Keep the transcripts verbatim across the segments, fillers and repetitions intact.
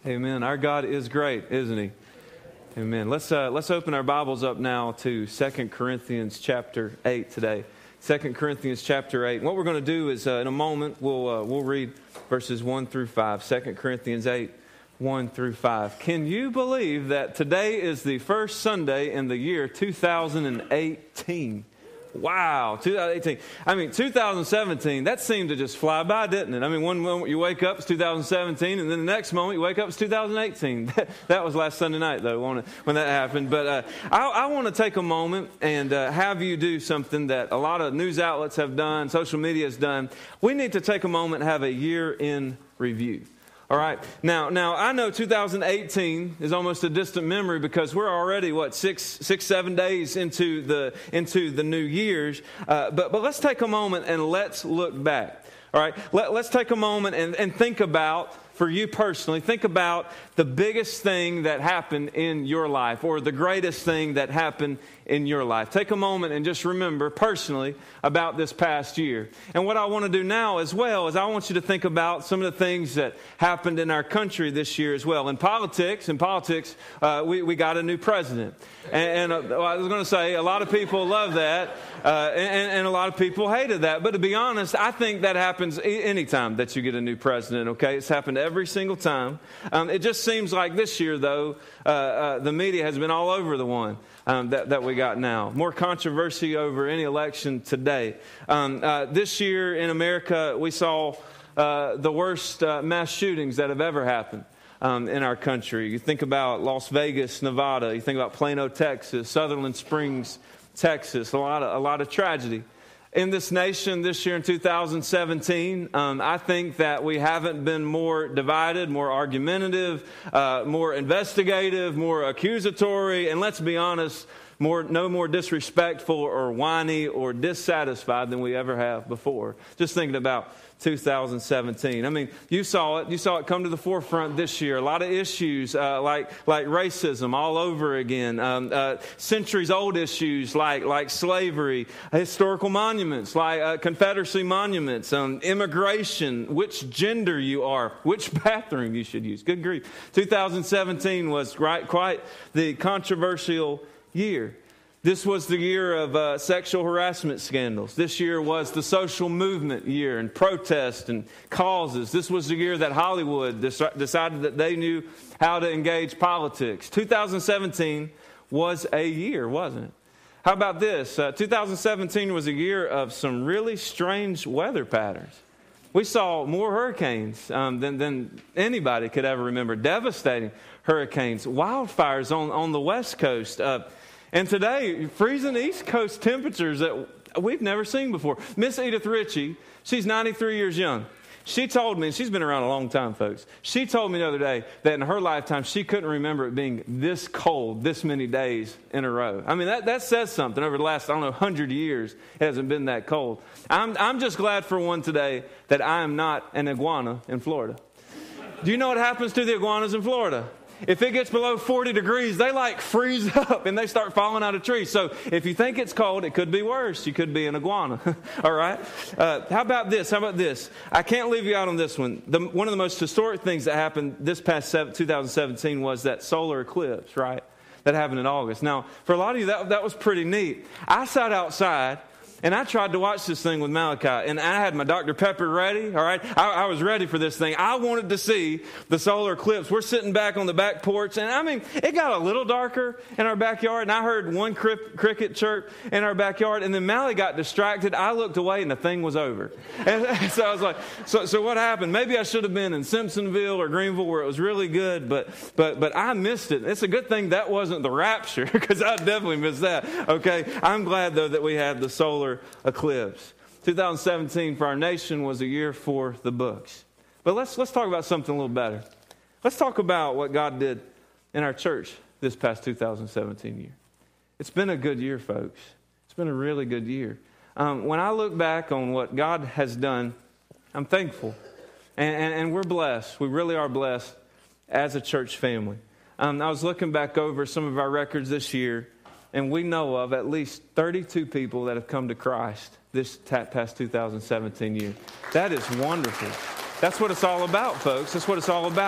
Amen. Our God is great, isn't He? Amen. Let's uh, let's open our Bibles up now to Second Corinthians chapter eight today. Second Corinthians chapter eight. What we're going to do is, uh, in a moment, we'll uh, we'll read verses one through five. Second Corinthians eight, one through five. Can you believe that today is the first Sunday in the year two thousand eighteen? Wow, two thousand eighteen. I mean, two thousand seventeen, that seemed to just fly by, didn't it? I mean, one moment you wake up, it's two thousand seventeen, and then the next moment you wake up, it's two thousand eighteen. That was last Sunday night, though, wasn't it, when that happened. But uh, I, I want to take a moment and uh, have you do something that a lot of news outlets have done, social media has done. We need to take a moment and have a year in review. All right. Now, now I know two thousand eighteen is almost a distant memory because we're already what six, six, seven days into the into the new year's. Uh, but but let's take a moment and let's look back. All right. Let, let's take a moment and, and think about, for you personally, think about the biggest thing that happened in your life, or the greatest thing that happened in your life. Take a moment and just remember personally about this past year. And what I want to do now as well is I want you to think about some of the things that happened in our country this year as well. In politics, in politics, uh, we, we got a new president. And, and uh, I was going to say, a lot of people love that, uh, and, and a lot of people hated that. But to be honest, I think that happens any time that you get a new president, okay? It's happened every single time. Um, it just seems like this year, though, uh, uh, the media has been all over the one. Um, that, that we got now. More controversy over any election today. Um, uh, this year in America, we saw uh, the worst uh, mass shootings that have ever happened um, in our country. You think about Las Vegas, Nevada. You think about Plano, Texas. Sutherland Springs, Texas. A lot of, a lot of tragedy. In this nation this year in two thousand seventeen, um, I think that we haven't been more divided, more argumentative, uh, more investigative, more accusatory, and let's be honest, more no more disrespectful or whiny or dissatisfied than we ever have before. Just thinking about two thousand seventeen. I mean, you saw it. You saw it come to the forefront this year. A lot of issues uh, like like racism all over again. Um, uh, centuries-old issues like like slavery, historical monuments like uh, Confederacy monuments, um, immigration, which gender you are, which bathroom you should use. Good grief. two thousand seventeen was right, quite the controversial year. This was the year of uh, sexual harassment scandals. This year was the social movement year and protest and causes. This was the year that Hollywood decided that they knew how to engage politics. two thousand seventeen was a year, wasn't it? How about this? Uh, two thousand seventeen was a year of some really strange weather patterns. We saw more hurricanes um, than, than anybody could ever remember. Devastating hurricanes, wildfires on, on the West Coast. Uh, And today, freezing East Coast temperatures that we've never seen before. Miss Edith Ritchie, she's ninety-three years young. She told me, and she's been around a long time, folks. She told me the other day that in her lifetime, she couldn't remember it being this cold this many days in a row. I mean, that, that says something. Over the last, I don't know, one hundred years, it hasn't been that cold. I'm, I'm just glad for one today that I am not an iguana in Florida. Do you know what happens to the iguanas in Florida? If it gets below forty degrees, they like freeze up and they start falling out of trees. So if you think it's cold, it could be worse. You could be an iguana. All right. Uh, how about this? How about this? I can't leave you out on this one. The, one of the most historic things that happened this past two thousand seventeen was that solar eclipse, right? That happened in August. Now, for a lot of you, that, that was pretty neat. I sat outside and I tried to watch this thing with Malachi, and I had my Doctor Pepper ready, all right? I, I was ready for this thing. I wanted to see the solar eclipse. We're sitting back on the back porch, and I mean, it got a little darker in our backyard, and I heard one cri- cricket chirp in our backyard, and then Mally got distracted. I looked away, and the thing was over. And so I was like, so, so what happened? Maybe I should have been in Simpsonville or Greenville where it was really good, but but but I missed it. It's a good thing that wasn't the rapture, because I definitely missed that, okay? I'm glad, though, that we had the solar eclipse. two thousand seventeen for our nation was a year for the books. But let's let's talk about something a little better. Let's talk about what God did in our church this past two thousand seventeen year. It's been a good year, folks. It's been a really good year. Um, when I look back on what God has done, I'm thankful. And, and, and we're blessed. We really are blessed as a church family. Um, I was looking back over some of our records this year, and we know of at least thirty-two people that have come to Christ this past two thousand seventeen year. That is wonderful. That's what it's all about, folks. That's what it's all about.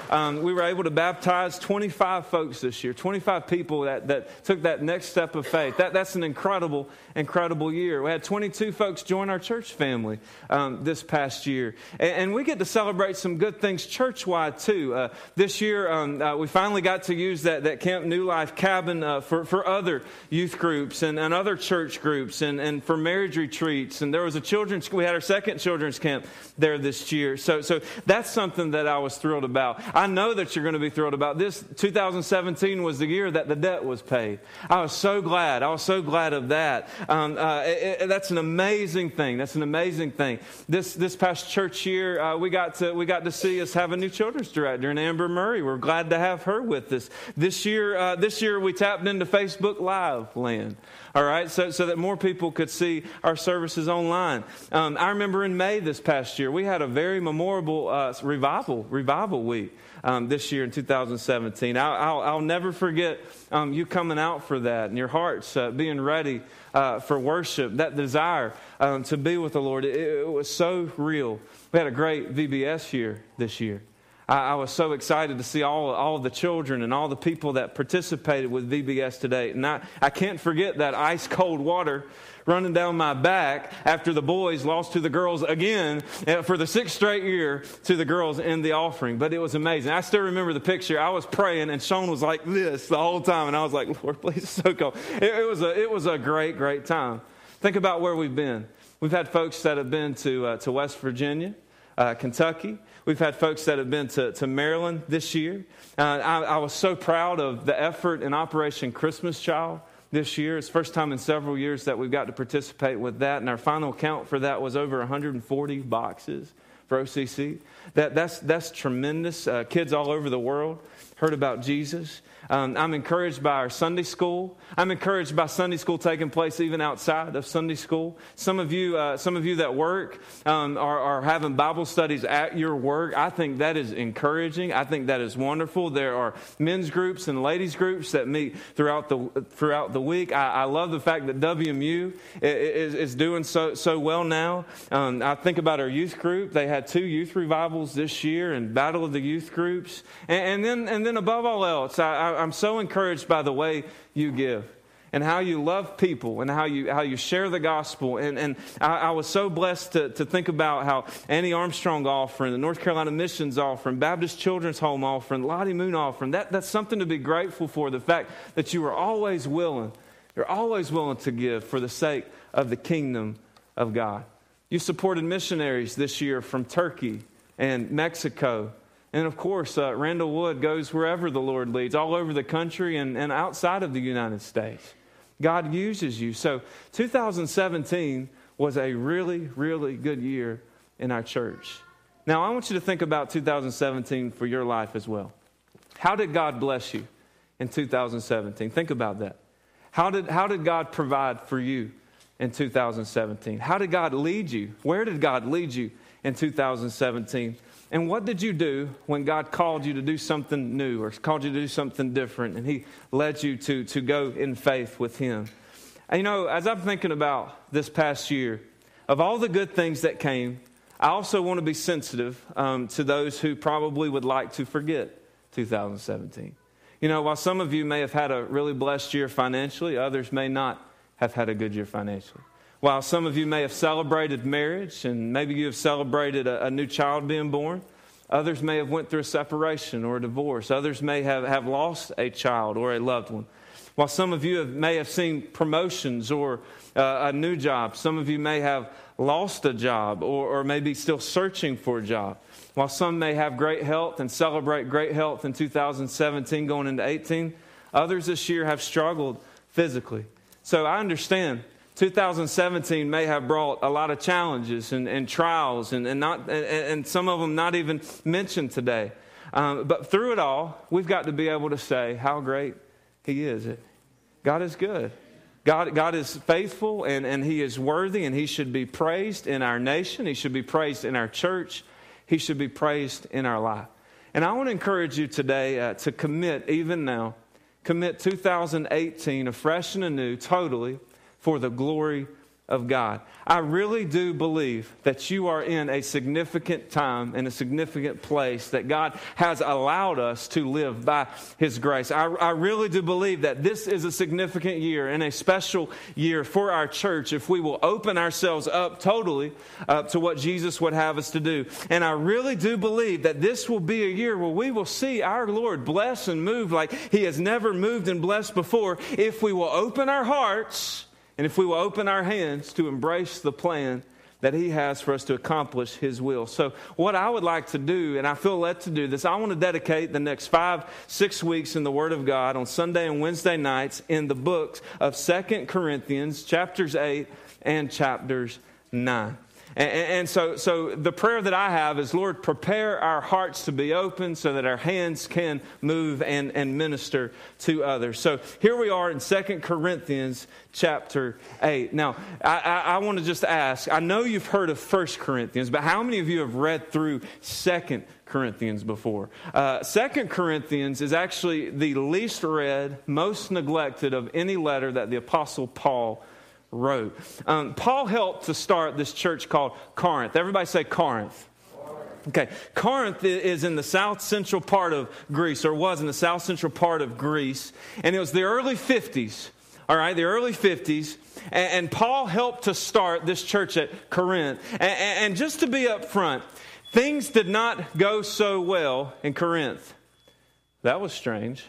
um, we were able to baptize twenty-five folks this year, twenty-five people that, that took that next step of faith. That, that's an incredible, incredible year. We had twenty-two folks join our church family um, this past year. And, and we get to celebrate some good things church-wide, too. Uh, this year, um, uh, we finally got to use that, that Camp New Life cabin uh, for, for other youth groups and, and other church groups and, and for marriage retreats. And there was a children's, we had our second children's camp there this year. So, so that's something that I was thrilled about. I know that you're going to be thrilled about this. two thousand seventeen was the year that the debt was paid. I was so glad. I was so glad of that. Um, uh, it, it, that's an amazing thing. That's an amazing thing. This this past church year, uh, we got to we got to see us have a new children's director, and Amber Murray. We're glad to have her with us. This year, uh, this year we tapped into Facebook Live land. All right, so so that more people could see our services online. Um, I remember in May this past year, we had a very memorable uh, revival revival week um, this year in two thousand seventeen. I'll, I'll, I'll never forget um, you coming out for that and your hearts uh, being ready uh, for worship. That desire um, to be with the Lord, it, it was so real. We had a great V B S year this year. I was so excited to see all, all of the children and all the people that participated with V B S today. And I, I can't forget that ice cold water running down my back after the boys lost to the girls again for the sixth straight year to the girls in the offering. But it was amazing. I still remember the picture. I was praying and Sean was like this the whole time. And I was like, Lord, please, it's so cold. It, it, was a, it was a great, great time. Think about where we've been. We've had folks that have been to, uh, to West Virginia, uh, Kentucky. We've had folks that have been to, to Maryland this year. Uh, I, I was so proud of the effort in Operation Christmas Child this year. It's the first time in several years that we've got to participate with that. And our final count for that was over one hundred forty boxes for O C C. That, that's, that's tremendous. Uh, kids all over the world heard about Jesus. Um, I'm encouraged by our Sunday school. I'm encouraged by Sunday school taking place even outside of Sunday school. Some of you, uh, some of you that work um, are, are having Bible studies at your work. I think that is encouraging. I think that is wonderful. There are men's groups and ladies groups that meet throughout the throughout the week. I, I love the fact that W M U is, is doing so so well now. Um, I think about our youth group. They had two youth revivals this year and Battle of the Youth groups. And, and then and then above all else, I, I I'm so encouraged by the way you give and how you love people and how you how you share the gospel. And, and I, I was so blessed to, to think about how Annie Armstrong offering, the North Carolina Missions offering, Baptist Children's Home offering, Lottie Moon offering. That, that's something to be grateful for, the fact that you are always willing, you're always willing to give for the sake of the kingdom of God. You supported missionaries this year from Turkey and Mexico. And of course, uh, Randall Wood goes wherever the Lord leads, all over the country and, and outside of the United States. God uses you. So two thousand seventeen was a really, really good year in our church. Now, I want you to think about two thousand seventeen for your life as well. How did God bless you in two thousand seventeen? Think about that. How did, how did God provide for you in two thousand seventeen? How did God lead you? Where did God lead you in two thousand seventeen? And what did you do when God called you to do something new or called you to do something different and He led you to, to go in faith with Him? And you know, as I'm thinking about this past year, of all the good things that came, I also want to be sensitive um, to those who probably would like to forget two thousand seventeen. You know, while some of you may have had a really blessed year financially, others may not have had a good year financially. While some of you may have celebrated marriage and maybe you have celebrated a, a new child being born, others may have went through a separation or a divorce. Others may have, have lost a child or a loved one. While some of you have, may have seen promotions or uh, a new job, some of you may have lost a job or, or maybe still searching for a job. While some may have great health and celebrate great health in two thousand seventeen going into eighteen, others this year have struggled physically. So I understand two thousand seventeen may have brought a lot of challenges and, and trials and, and, not, and, and some of them not even mentioned today. Um, but through it all, we've got to be able to say how great He is. God is good. God, God is faithful and, and He is worthy and He should be praised in our nation. He should be praised in our church. He should be praised in our life. And I want to encourage you today uh, to commit even now, commit two thousand eighteen afresh and anew, totally, for the glory of God. I really do believe that you are in a significant time and a significant place that God has allowed us to live by His grace. I, I really do believe that this is a significant year and a special year for our church if we will open ourselves up totally uh, to what Jesus would have us to do. And I really do believe that this will be a year where we will see our Lord bless and move like He has never moved and blessed before if we will open our hearts and if we will open our hands to embrace the plan that He has for us to accomplish His will. So what I would like to do, and I feel led to do this, I want to dedicate the next five, six weeks in the Word of God on Sunday and Wednesday nights in the books of Second Corinthians, chapters eight and chapters nine. And, and so, so the prayer that I have is, Lord, prepare our hearts to be open so that our hands can move and, and minister to others. So here we are in Second Corinthians chapter eight. Now, I, I, I want to just ask, I know you've heard of First Corinthians, but how many of you have read through Second Corinthians before? Uh, Second Corinthians is actually the least read, most neglected of any letter that the Apostle Paul wrote. Um, Paul helped to start this church called Corinth. Everybody say Corinth. Okay, Corinth is in the south central part of Greece, or was in the south central part of Greece, and it was the early fifties. All right, the early fifties, and, and Paul helped to start this church at Corinth. And, and just to be up front, things did not go so well in Corinth. That was strange.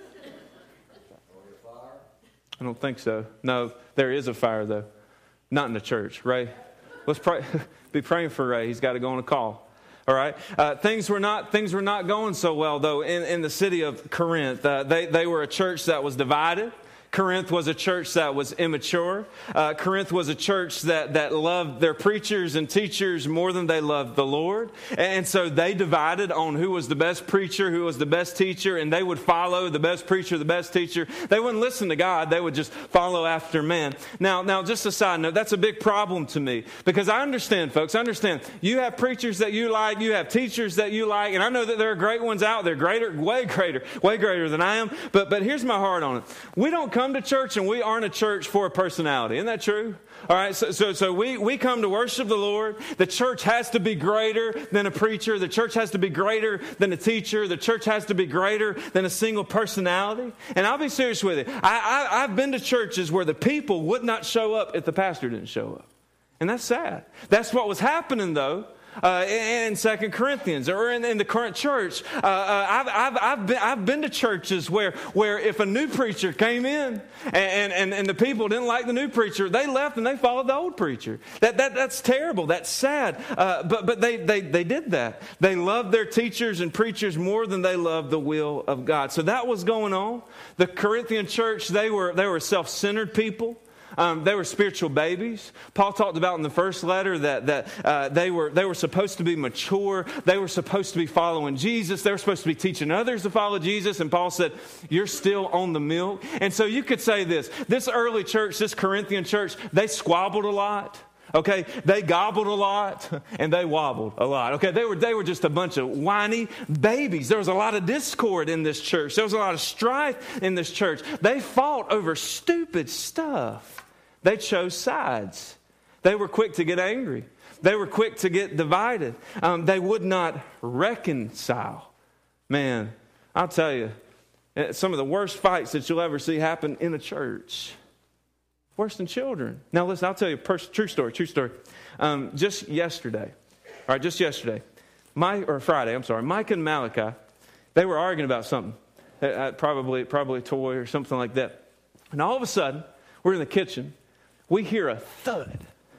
I don't think so. No, there is a fire, though. Not in the church, Ray. Let's pray. Be praying for Ray. He's got to go on a call. All right. Uh, things were not things were not going so well, though, in, in the city of Corinth. Uh, they, they were a church that was divided. Corinth was a church that was immature. Uh, Corinth was a church that, that loved their preachers and teachers more than they loved the Lord. And so they divided on who was the best preacher, who was the best teacher, and they would follow the best preacher, the best teacher. They wouldn't listen to God. They would just follow after men. Now, now, just a side note, that's a big problem to me because I understand, folks, I understand you have preachers that you like, you have teachers that you like, and I know that there are great ones out there, greater, way greater, way greater than I am. But, but here's my heart on it. We don't come Come to church and we aren't a church for a personality. Isn't that true? All right, so so, so we, we come to worship the Lord. The church has to be greater than a preacher. The church has to be greater than a teacher. The church has to be greater than a single personality. And I'll be serious with you. I, I, I've been to churches where the people would not show up if the pastor didn't show up. And that's sad. That's what was happening, though. Uh, in Second Corinthians or in, in the current church, uh, uh, I've, I've, I've, been, I've been to churches where, where if a new preacher came in and, and, and the people didn't like the new preacher, they left and they followed the old preacher. That, that, that's terrible. That's sad. Uh, but but they, they, they did that. They loved their teachers and preachers more than they loved the will of God. So that was going on. The Corinthian church, they were, they were self-centered people. Um, they were spiritual babies. Paul talked about in the first letter that that uh, they were they were supposed to be mature. They were supposed to be following Jesus. They were supposed to be teaching others to follow Jesus. And Paul said, "You're still on the milk." And so you could say this: this early church, this Corinthian church, they squabbled a lot. Okay, they gobbled a lot and they wobbled a lot. Okay, they were they were just a bunch of whiny babies. There was a lot of discord in this church. There was a lot of strife in this church. They fought over stupid stuff. They chose sides. They were quick to get angry. They were quick to get divided. Um, they would not reconcile. Man, I'll tell you, some of the worst fights that you'll ever see happen in a church. Worse than children. Now listen, I'll tell you a pers- true story, true story. Um, just yesterday, all right, just yesterday, Mike, or Friday, I'm sorry, Mike and Malachi, they were arguing about something, uh, probably, probably a toy or something like that. And all of a sudden, we're in the kitchen, we hear a thud,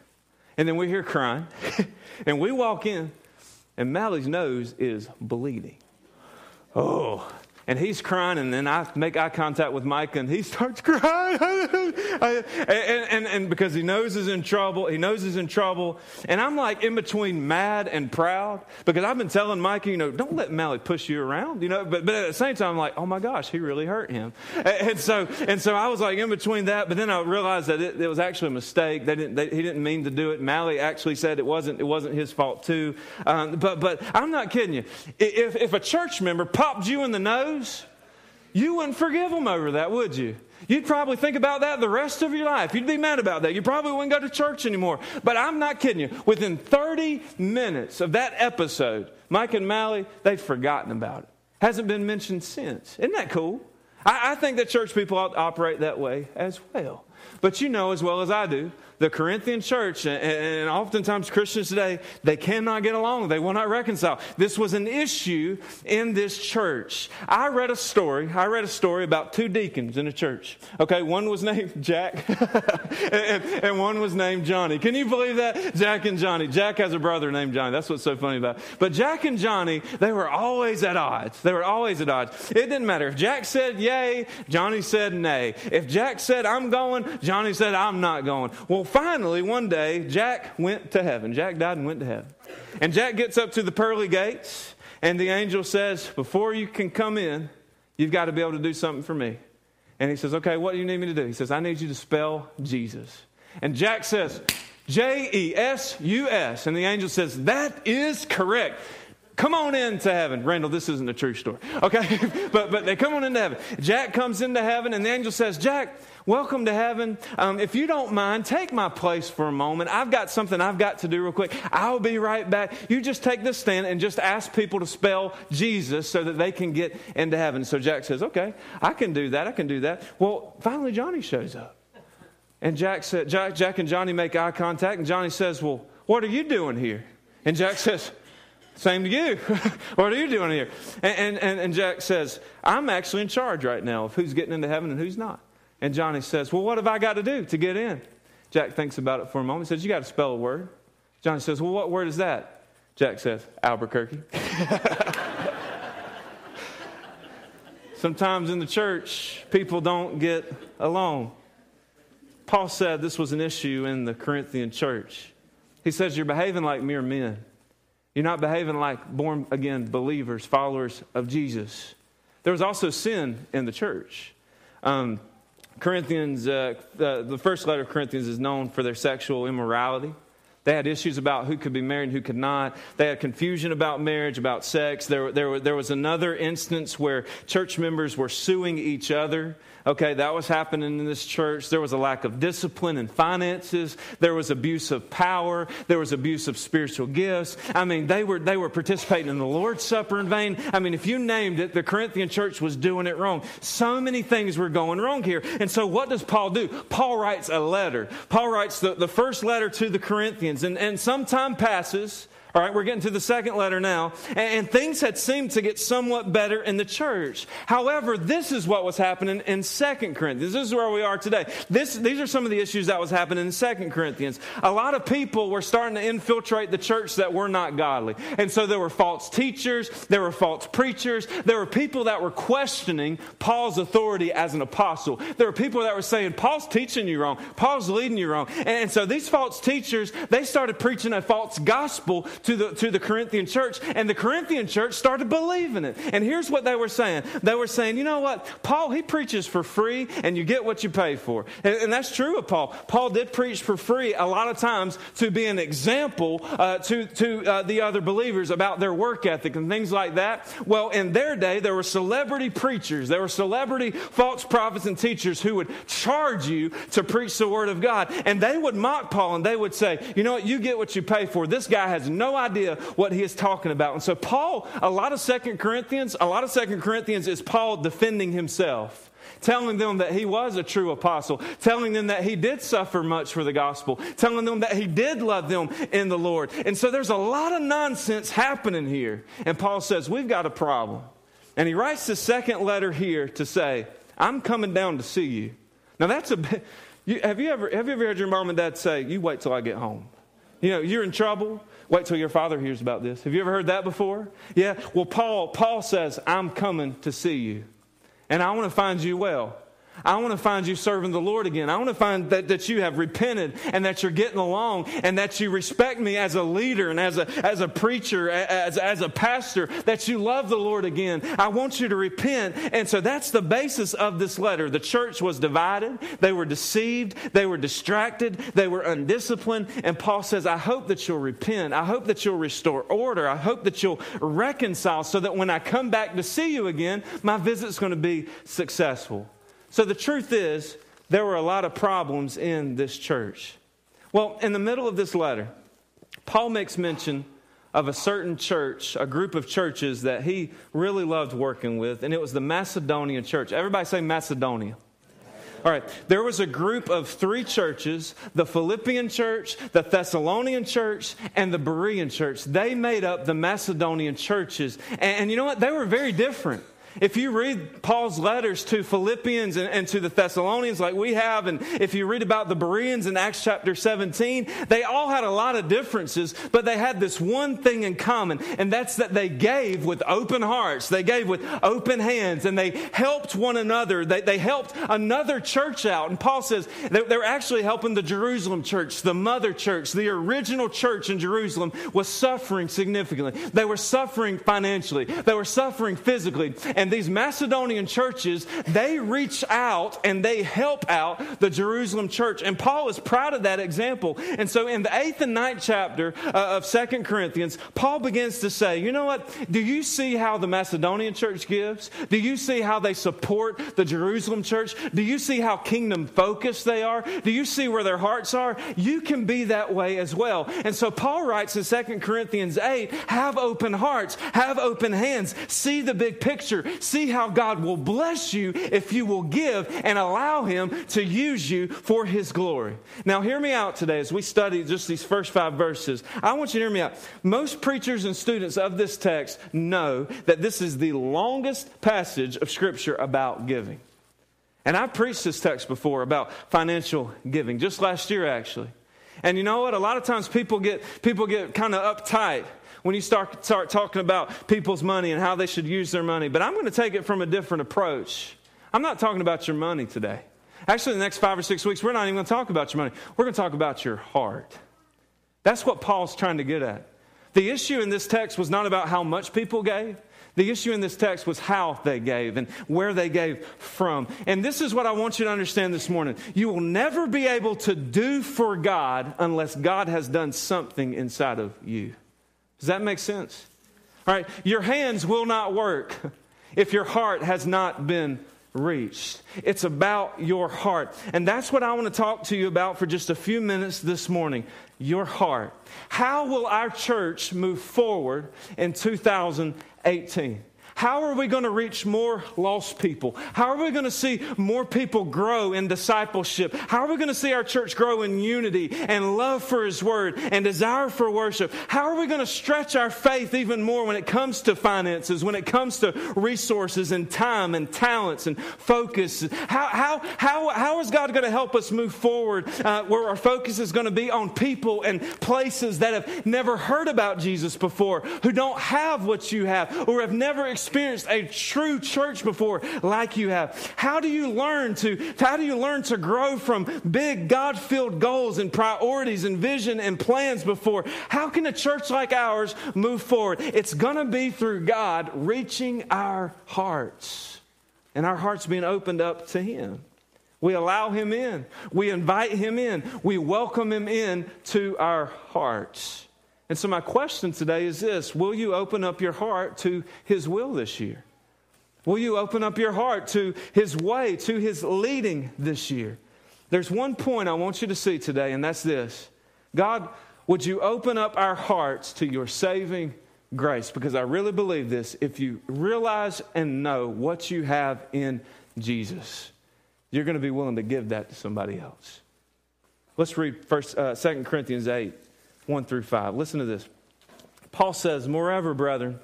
and then we hear crying, and we walk in, and Mally's nose is bleeding. Oh, and he's crying, and then I make eye contact with Mike, and he starts crying. and, and, and because he knows he's in trouble, he knows he's in trouble. And I'm like in between mad and proud, because I've been telling Mike, you know, don't let Mally push you around, you know. But, but at the same time, I'm like, oh my gosh, he really hurt him. And, and so and so I was like in between that, but then I realized that it, it was actually a mistake. They didn't, they, he didn't mean to do it. Mally actually said it wasn't it wasn't his fault too. Um, but but I'm not kidding you. If if a church member popped you in the nose, you wouldn't forgive them over that, would you? You'd probably think about that the rest of your life. You'd be mad about that. You probably wouldn't go to church anymore. But I'm not kidding you. Within thirty minutes of that episode, Mike and Mally, they'd forgotten about it. Hasn't been mentioned since. Isn't that cool? I, I think that church people ought to operate that way as well. But you know as well as I do, the Corinthian church, and, and oftentimes Christians today, they cannot get along. They will not reconcile. This was an issue in this church. I read a story. I read a story about two deacons in a church. Okay, one was named Jack, and, and one was named Johnny. Can you believe that? Jack and Johnny. Jack has a brother named Johnny. That's what's so funny about it. But Jack and Johnny, they were always at odds. They were always at odds. It didn't matter. If Jack said yay, Johnny said nay. If Jack said I'm going, Johnny said I'm not going. Well, finally, one day, Jack went to heaven. Jack died and went to heaven. And Jack gets up to the pearly gates, and the angel says, before you can come in, you've got to be able to do something for me. And he says, okay, what do you need me to do? He says, I need you to spell Jesus. And Jack says, J E S U S. And the angel says, that is correct. Come on into heaven. Randall, this isn't a true story. Okay? but but they come on into heaven. Jack comes into heaven, and the angel says, Jack, welcome to heaven. Um, if you don't mind, take my place for a moment. I've got something I've got to do real quick. I'll be right back. You just take this stand and just ask people to spell Jesus so that they can get into heaven. So Jack says, okay, I can do that. I can do that. Well, finally Johnny shows up. And Jack said, Jack, Jack and Johnny make eye contact, and Johnny says, well, what are you doing here? And Jack says, same to you. What are you doing here? And, and, and Jack says, I'm actually in charge right now of who's getting into heaven and who's not. And Johnny says, well, what have I got to do to get in? Jack thinks about it for a moment. He says, you got to spell a word. Johnny says, well, what word is that? Jack says, Albuquerque. Sometimes in the church, people don't get along. Paul said this was an issue in the Corinthian church. He says, you're behaving like mere men. You're not behaving like born-again believers, followers of Jesus. There was also sin in the church. Um, Corinthians, uh, the, the first letter of Corinthians is known for their sexual immorality. They had issues about who could be married and who could not. They had confusion about marriage, about sex. There, there, there was another instance where church members were suing each other. Okay, that was happening in this church. There was a lack of discipline and finances. There was abuse of power. There was abuse of spiritual gifts. I mean, they were they were participating in the Lord's Supper in vain. I mean, if you named it, the Corinthian church was doing it wrong. So many things were going wrong here. And so what does Paul do? Paul writes a letter. Paul writes the, the first letter to the Corinthians. And, and some time passes. All right, we're getting to the second letter now. And, and things had seemed to get somewhat better in the church. However, this is what was happening in Second Corinthians. This is where we are today. This, these are some of the issues that was happening in Second Corinthians. A lot of people were starting to infiltrate the church that were not godly. And so there were false teachers. There were false preachers. There were people that were questioning Paul's authority as an apostle. There were people that were saying, Paul's teaching you wrong. Paul's leading you wrong. And, and so these false teachers, they started preaching a false gospel to the to the Corinthian church, and the Corinthian church started believing it. And here's what they were saying. They were saying, you know what? Paul, he preaches for free, and you get what you pay for. And, and that's true of Paul. Paul did preach for free a lot of times to be an example uh, to, to uh, the other believers about their work ethic and things like that. Well, in their day, there were celebrity preachers. There were celebrity false prophets and teachers who would charge you to preach the word of God. And they would mock Paul, and they would say, you know what? You get what you pay for. This guy has no idea what he is talking about. And so Paul, a lot of Second Corinthians, a lot of Second Corinthians is Paul defending himself, telling them that he was a true apostle, telling them that he did suffer much for the gospel, telling them that he did love them in the Lord. And so there's a lot of nonsense happening here. And Paul says, we've got a problem. And he writes the second letter here to say, I'm coming down to see you. Now that's a bit, you, have you ever have you ever heard your mom and dad say, you wait till I get home? You know, you're in trouble. Wait till your father hears about this. Have you ever heard that before? Yeah. Well, Paul, Paul says, I'm coming to see you. And I want to find you well. I want to find you serving the Lord again. I want to find that, that you have repented and that you're getting along and that you respect me as a leader and as a, as a preacher, as, as a pastor, that you love the Lord again. I want you to repent. And so that's the basis of this letter. The church was divided. They were deceived. They were distracted. They were undisciplined. And Paul says, I hope that you'll repent. I hope that you'll restore order. I hope that you'll reconcile so that when I come back to see you again, my visit's going to be successful. So the truth is, there were a lot of problems in this church. Well, in the middle of this letter, Paul makes mention of a certain church, a group of churches that he really loved working with, and it was the Macedonian church. Everybody say Macedonia. All right, there was a group of three churches, the Philippian church, the Thessalonian church, and the Berean church. They made up the Macedonian churches. And, and you know what? They were very different. If you read Paul's letters to Philippians and, and to the Thessalonians like we have, and if you read about the Bereans in Acts chapter seventeen, they all had a lot of differences, but they had this one thing in common, and that's that they gave with open hearts. They gave with open hands, and they helped one another. They, they helped another church out. And Paul says they, they're actually helping the Jerusalem church, the mother church, the original church in Jerusalem was suffering significantly. They were suffering financially. They were suffering physically. And these Macedonian churches, they reach out and they help out the Jerusalem church. And Paul is proud of that example. And so in the eighth and ninth chapter uh, of Second Corinthians, Paul begins to say, you know what? Do you see how the Macedonian church gives? Do you see how they support the Jerusalem church? Do you see how kingdom focused they are? Do you see where their hearts are? You can be that way as well. And so Paul writes in Second Corinthians eight, have open hearts, have open hands, see the big picture. See how God will bless you if you will give and allow Him to use you for His glory. Now, hear me out today as we study just these first five verses. I want you to hear me out. Most preachers and students of this text know that this is the longest passage of Scripture about giving. And I've preached this text before about financial giving, just last year actually. And you know what? A lot of times people get people get kind of uptight when you start, start talking about people's money and how they should use their money. But I'm going to take it from a different approach. I'm not talking about your money today. Actually, the next five or six weeks, we're not even going to talk about your money. We're going to talk about your heart. That's what Paul's trying to get at. The issue in this text was not about how much people gave. The issue in this text was how they gave and where they gave from. And this is what I want you to understand this morning. You will never be able to do for God unless God has done something inside of you. Does that make sense? All right, your hands will not work if your heart has not been reached. It's about your heart. And that's what I want to talk to you about for just a few minutes this morning. Your heart. How will our church move forward in two thousand eighteen? How are we going to reach more lost people? How are we going to see more people grow in discipleship? How are we going to see our church grow in unity and love for His Word and desire for worship? How are we going to stretch our faith even more when it comes to finances, when it comes to resources and time and talents and focus? How, how, how, how is God going to help us move forward uh, where our focus is going to be on people and places that have never heard about Jesus before, who don't have what you have, or have never experienced experienced a true church before like you have? How do you learn to how do you learn to grow from big God-filled goals and priorities and vision and plans before? How can a church like ours move forward? It's going to be through God reaching our hearts and our hearts being opened up to Him. We allow Him in. We invite Him in. We welcome Him in to our hearts. And so my question today is this: will you open up your heart to His will this year? Will you open up your heart to His way, to His leading this year? There's one point I want you to see today, and that's this. God, would you open up our hearts to your saving grace? Because I really believe this. If you realize and know what you have in Jesus, you're going to be willing to give that to somebody else. Let's read first, uh, Second Corinthians eight. one through five. Listen to this. Paul says, moreover, brethren,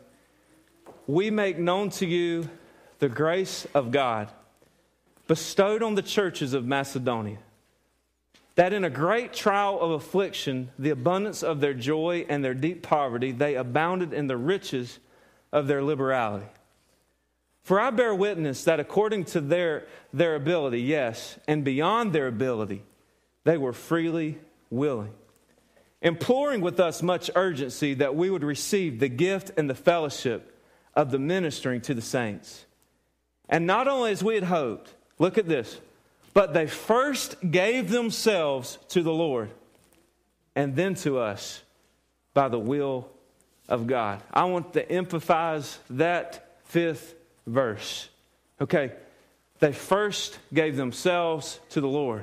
we make known to you the grace of God bestowed on the churches of Macedonia, that in a great trial of affliction, the abundance of their joy and their deep poverty, they abounded in the riches of their liberality. For I bear witness that according to their, their ability, yes, and beyond their ability, they were freely willing, imploring with us much urgency that we would receive the gift and the fellowship of the ministering to the saints. And not only as we had hoped, look at this, but they first gave themselves to the Lord and then to us by the will of God. I want to emphasize that fifth verse. Okay, they first gave themselves to the Lord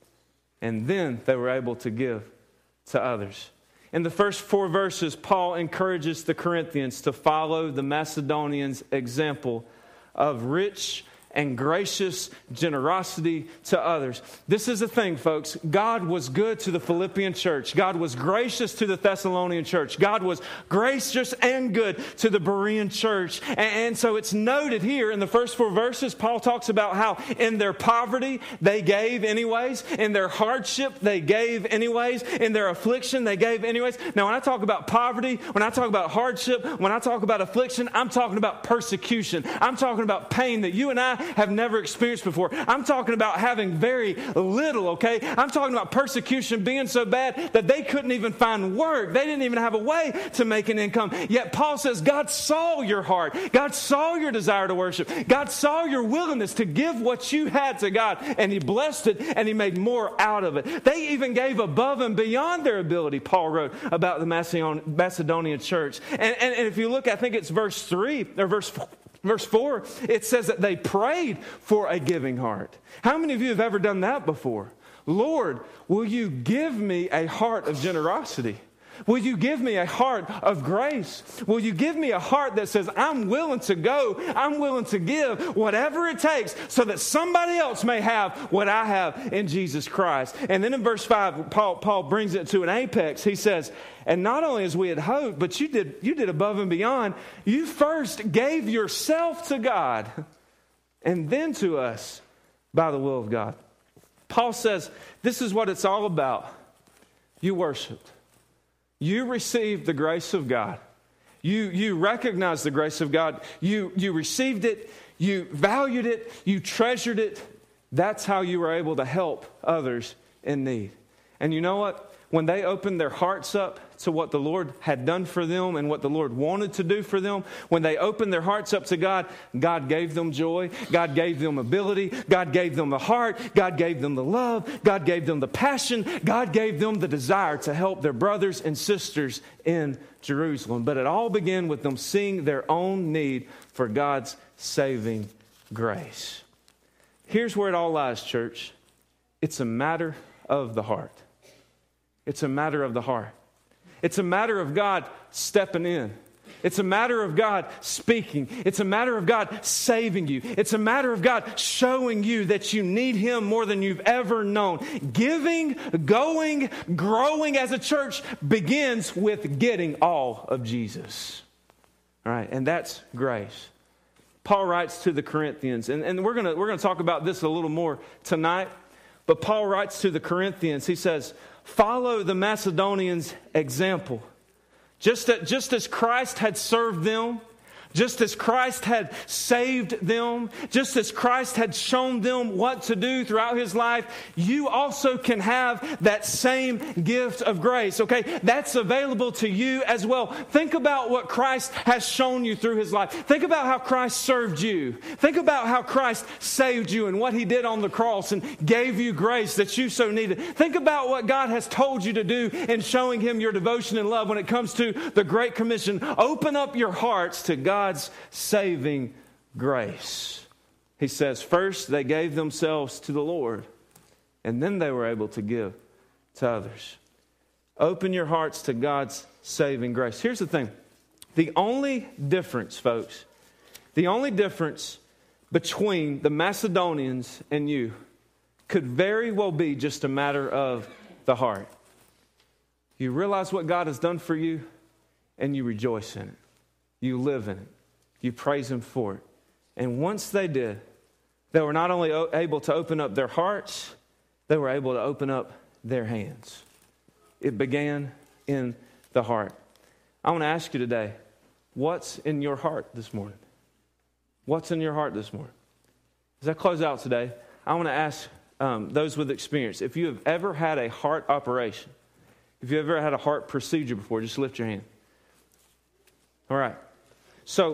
and then they were able to give to others. In the first four verses, Paul encourages the Corinthians to follow the Macedonians' example of rich and gracious generosity to others. This is the thing, folks. God was good to the Philippian church. God was gracious to the Thessalonian church. God was gracious and good to the Berean church. And, and so it's noted here in the first four verses, Paul talks about how in their poverty, they gave anyways. In their hardship, they gave anyways. In their affliction, they gave anyways. Now, when I talk about poverty, when I talk about hardship, when I talk about affliction, I'm talking about persecution. I'm talking about pain that you and I have never experienced before. I'm talking about having very little, okay? I'm talking about persecution being so bad that they couldn't even find work. They didn't even have a way to make an income. Yet Paul says God saw your heart. God saw your desire to worship. God saw your willingness to give what you had to God, and He blessed it, and He made more out of it. They even gave above and beyond their ability, Paul wrote about the Macedonian church. And, and, and if you look, I think it's verse three, or verse four, Verse four, it says that they prayed for a giving heart. How many of you have ever done that before? Lord, will you give me a heart of generosity? Will you give me a heart of grace? Will you give me a heart that says, I'm willing to go, I'm willing to give whatever it takes so that somebody else may have what I have in Jesus Christ? And then in verse five, Paul, Paul brings it to an apex. He says, and not only as we had hoped, but you did, you did above and beyond. You first gave yourself to God and then to us by the will of God. Paul says, this is what it's all about. You worshiped. You received the grace of God. You, you recognized the grace of God. You, you received it. You valued it. You treasured it. That's how you were able to help others in need. And you know what? When they opened their hearts up to what the Lord had done for them and what the Lord wanted to do for them, when they opened their hearts up to God, God gave them joy. God gave them ability. God gave them the heart. God gave them the love. God gave them the passion. God gave them the desire to help their brothers and sisters in Jerusalem. But it all began with them seeing their own need for God's saving grace. Here's where it all lies, church. It's a matter of the heart. It's a matter of the heart. It's a matter of God stepping in. It's a matter of God speaking. It's a matter of God saving you. It's a matter of God showing you that you need Him more than you've ever known. Giving, going, growing as a church begins with getting all of Jesus. All right, and that's grace. Paul writes to the Corinthians, and, and we're going we're gonna talk about this a little more tonight, but Paul writes to the Corinthians, he says, follow the Macedonians' example. Just, that, just as Christ had served them, just as Christ had saved them, just as Christ had shown them what to do throughout His life, you also can have that same gift of grace, okay? That's available to you as well. Think about what Christ has shown you through His life. Think about how Christ served you. Think about how Christ saved you and what He did on the cross and gave you grace that you so needed. Think about what God has told you to do in showing Him your devotion and love when it comes to the Great Commission. Open up your hearts to God. God's saving grace. He says, first they gave themselves to the Lord, and then they were able to give to others. Open your hearts to God's saving grace. Here's the thing. The only difference, folks, the only difference between the Macedonians and you could very well be just a matter of the heart. You realize what God has done for you, and you rejoice in it. You live in it. You praise Him for it. And once they did, they were not only able to open up their hearts, they were able to open up their hands. It began in the heart. I want to ask you today, what's in your heart this morning? What's in your heart this morning? As I close out today, I want to ask um, those with experience, if you have ever had a heart operation, if you've ever had a heart procedure before, just lift your hand. All right. So,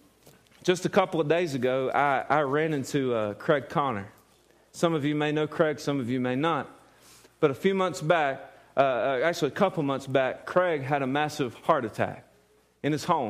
just a couple of days ago, I, I ran into uh, Craig Connor. Some of you may know Craig, some of you may not. But a few months back, uh, actually a couple months back, Craig had a massive heart attack in his home.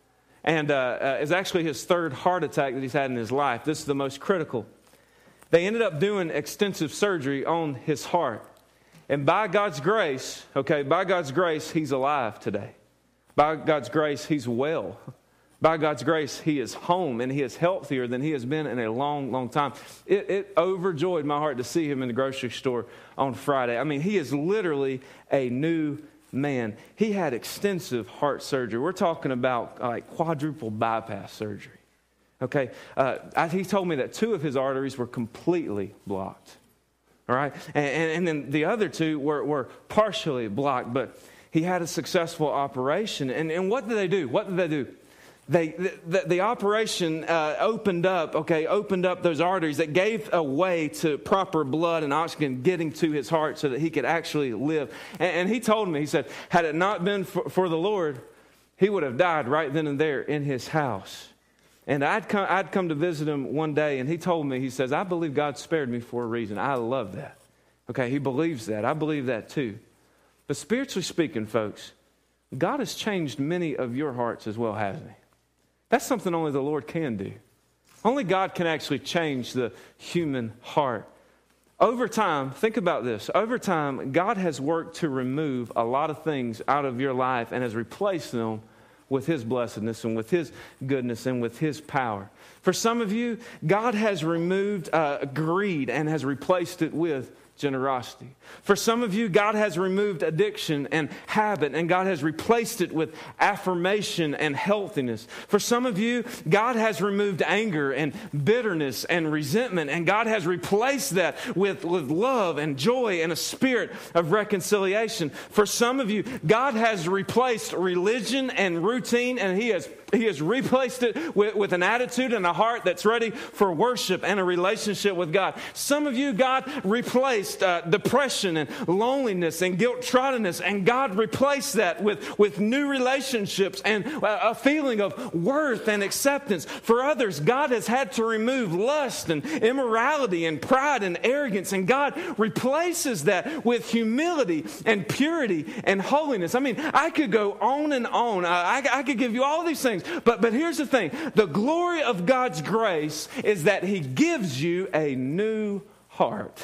And uh, uh, it's actually his third heart attack that he's had in his life. This is the most critical. They ended up doing extensive surgery on his heart. And by God's grace, okay, by God's grace, he's alive today. By God's grace, he's well. By God's grace, he is home and he is healthier than he has been in a long, long time. It, it overjoyed my heart to see him in the grocery store on Friday. I mean, he is literally a new man. He had extensive heart surgery. We're talking about like quadruple bypass surgery. Okay, uh, I, he told me that two of his arteries were completely blocked. All right, and, and, and then the other two were, were partially blocked, but he had a successful operation. And, and what did they do? What did they do? They, the, the operation uh, opened up, okay, opened up those arteries that gave a way to proper blood and oxygen getting to his heart so that he could actually live. And, and he told me, he said, had it not been for, for the Lord, he would have died right then and there in his house. And I'd come, I'd come to visit him one day, and he told me, he says, I believe God spared me for a reason. I love that. Okay, he believes that. I believe that too. But spiritually speaking, folks, God has changed many of your hearts as well, hasn't he? That's something only the Lord can do. Only God can actually change the human heart. Over time, think about this. Over time, God has worked to remove a lot of things out of your life and has replaced them with his blessedness and with his goodness and with his power. For some of you, God has removed uh, greed and has replaced it with generosity. For some of you, God has removed addiction and habit, and God has replaced it with affirmation and healthiness. For some of you, God has removed anger and bitterness and resentment, and God has replaced that with, with love and joy and a spirit of reconciliation. For some of you, God has replaced religion and routine, and He has He has replaced it with, with an attitude and a heart that's ready for worship and a relationship with God. Some of you, God replaced uh, depression and loneliness and guilt-trottenness, and God replaced that with, with new relationships and a feeling of worth and acceptance. For others, God has had to remove lust and immorality and pride and arrogance, and God replaces that with humility and purity and holiness. I mean, I could go on and on. I, I could give you all these things. But, but here's the thing. The glory of God's grace is that He gives you a new heart,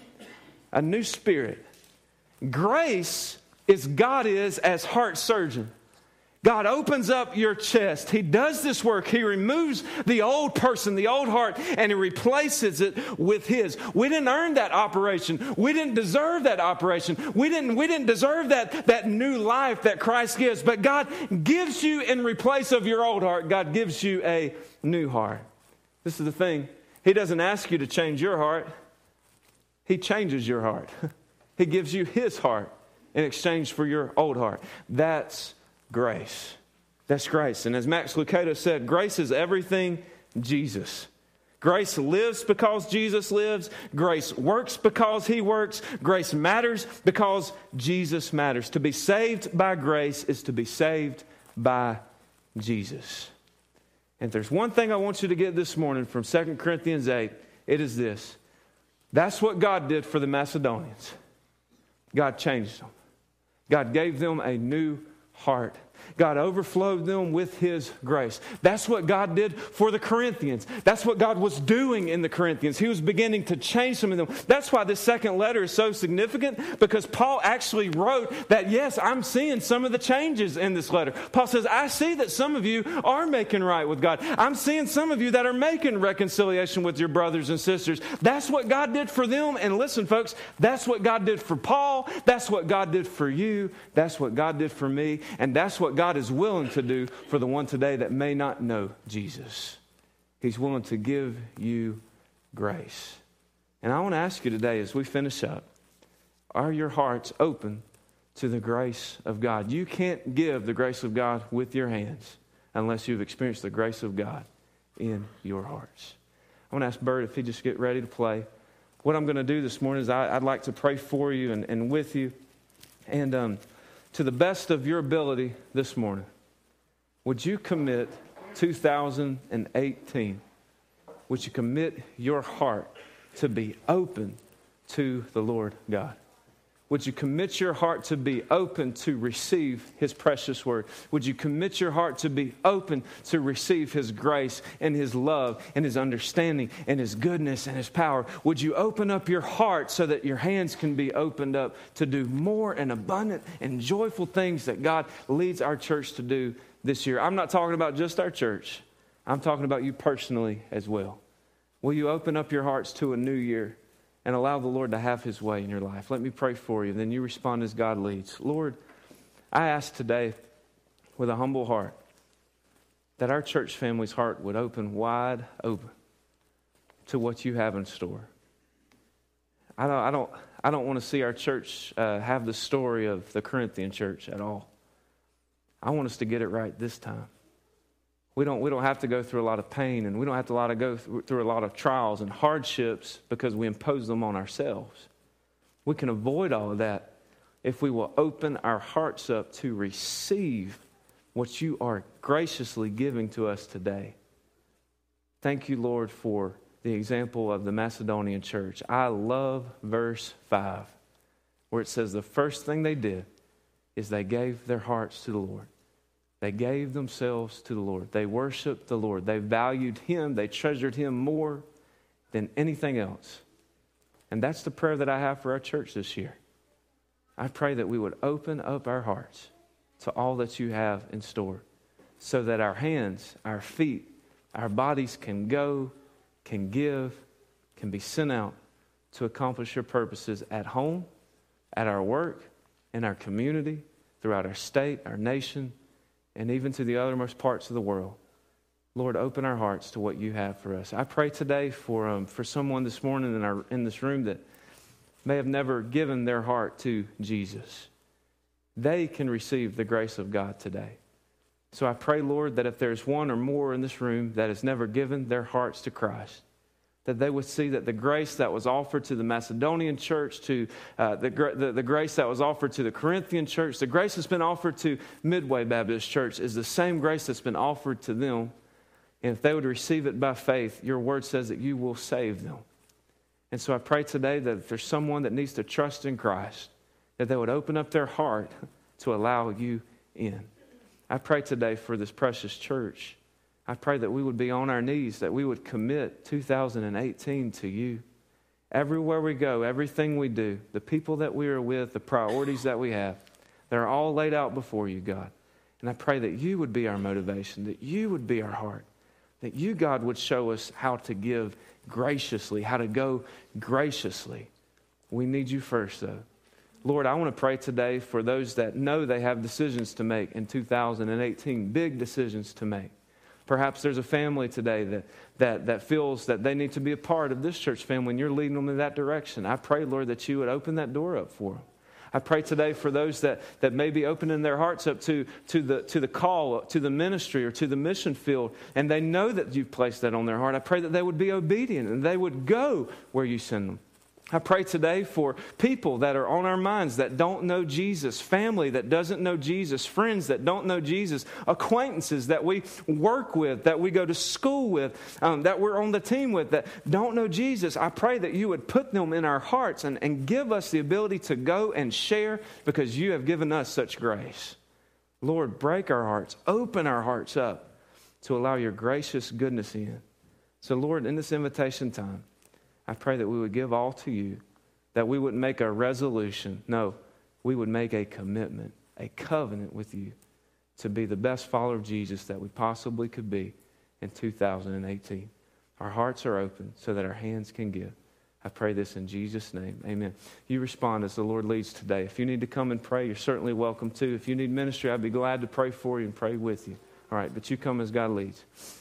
a new spirit. Grace is God is as heart surgeon. God opens up your chest. He does this work. He removes the old person, the old heart, and He replaces it with His. We didn't earn that operation. We didn't deserve that operation. We didn't, we didn't deserve that, that new life that Christ gives. But God gives you, in replace of your old heart, God gives you a new heart. This is the thing. He doesn't ask you to change your heart. He changes your heart. He gives you His heart in exchange for your old heart. That's grace. That's grace. And as Max Lucado said, grace is everything Jesus. Grace lives because Jesus lives. Grace works because He works. Grace matters because Jesus matters. To be saved by grace is to be saved by Jesus. And if there's one thing I want you to get this morning from Second Corinthians eight, it is this. That's what God did for the Macedonians. God changed them. God gave them a new heart. God overflowed them with His grace. That's what God did for the Corinthians. That's what God was doing in the Corinthians. He was beginning to change some of them. That's why this second letter is so significant, because Paul actually wrote that, yes, I'm seeing some of the changes in this letter. Paul says, I see that some of you are making right with God. I'm seeing some of you that are making reconciliation with your brothers and sisters. That's what God did for them. And listen, folks, that's what God did for Paul. That's what God did for you. That's what God did for me. And that's what God is willing to do for the one today that may not know Jesus. He's willing to give you grace. And I want to ask you today as we finish up, are your hearts open to the grace of God? You can't give the grace of God with your hands unless you've experienced the grace of God in your hearts. I want to ask Bert if he just get ready to play. What I'm going to do this morning is I, I'd like to pray for you and, and with you. And um, to the best of your ability this morning, would you commit two thousand eighteen? Would you commit your heart to be open to the Lord God? Would you commit your heart to be open to receive His precious word? Would you commit your heart to be open to receive His grace and His love and His understanding and His goodness and His power? Would you open up your heart so that your hands can be opened up to do more and abundant and joyful things that God leads our church to do this year? I'm not talking about just our church. I'm talking about you personally as well. Will you open up your hearts to a new year and allow the Lord to have His way in your life? Let me pray for you. Then you respond as God leads. Lord, I ask today with a humble heart that our church family's heart would open wide open to what you have in store. I don't, I don't, I don't want to see our church uh, have the story of the Corinthian church at all. I want us to get it right this time. We don't, we don't have to go through a lot of pain, and we don't have to a lot of go through, through a lot of trials and hardships because we impose them on ourselves. We can avoid all of that if we will open our hearts up to receive what you are graciously giving to us today. Thank you, Lord, for the example of the Macedonian church. I love verse five, where it says the first thing they did is they gave their hearts to the Lord. They gave themselves to the Lord. They worshiped the Lord. They valued Him. They treasured Him more than anything else. And that's the prayer that I have for our church this year. I pray that we would open up our hearts to all that you have in store so that our hands, our feet, our bodies can go, can give, can be sent out to accomplish your purposes at home, at our work, in our community, throughout our state, our nation, and even to the othermost parts of the world. Lord, open our hearts to what you have for us. I pray today for um, for someone this morning in our in this room that may have never given their heart to Jesus. They can receive the grace of God today. So I pray, Lord, that if there's one or more in this room that has never given their hearts to Christ, that they would see that the grace that was offered to the Macedonian church, to uh, the, the, the grace that was offered to the Corinthian church, the grace that's been offered to Midway Baptist Church is the same grace that's been offered to them. And if they would receive it by faith, your word says that you will save them. And so I pray today that if there's someone that needs to trust in Christ, that they would open up their heart to allow you in. I pray today for this precious church. I pray that we would be on our knees, that we would commit two thousand eighteen to you. Everywhere we go, everything we do, the people that we are with, the priorities that we have, they're all laid out before you, God. And I pray that you would be our motivation, that you would be our heart, that you, God, would show us how to give graciously, how to go graciously. We need you first, though. Lord, I want to pray today for those that know they have decisions to make in two thousand eighteen, big decisions to make. Perhaps there's a family today that, that, that feels that they need to be a part of this church family, and you're leading them in that direction. I pray, Lord, that you would open that door up for them. I pray today for those that, that may be opening their hearts up to, to, the, to the call, to the ministry, or to the mission field, and they know that you've placed that on their heart. I pray that they would be obedient and they would go where you send them. I pray today for people that are on our minds that don't know Jesus, family that doesn't know Jesus, friends that don't know Jesus, acquaintances that we work with, that we go to school with, um, that we're on the team with, that don't know Jesus. I pray that you would put them in our hearts and, and give us the ability to go and share because you have given us such grace. Lord, break our hearts, open our hearts up to allow your gracious goodness in. So, Lord, in this invitation time, I pray that we would give all to you, that we wouldn't make a resolution. No, we would make a commitment, a covenant with you to be the best follower of Jesus that we possibly could be in two thousand eighteen. Our hearts are open so that our hands can give. I pray this in Jesus' name. Amen. You respond as the Lord leads today. If you need to come and pray, you're certainly welcome to. If you need ministry, I'd be glad to pray for you and pray with you. All right, but you come as God leads.